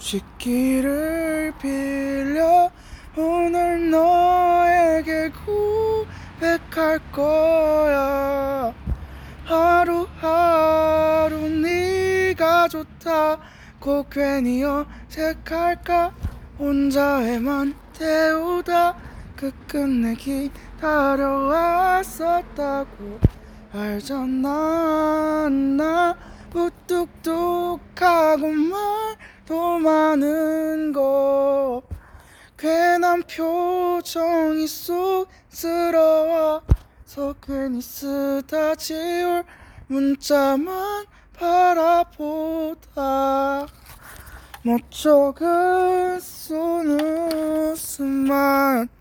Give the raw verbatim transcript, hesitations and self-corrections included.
쥐기를 빌려 오늘 너에게 고백할 거야. 하루하루 네가 좋다고 괜히 어색할까. 혼자에만 태우다 끝끝내 기다려왔었다고 알잖아. 나 무뚝뚝하고 말도 많은 거 괜한 표정이 쑥스러워서 괜히 쓰다 지울 문자만 바라보다 멋쩍은 쏜 웃음만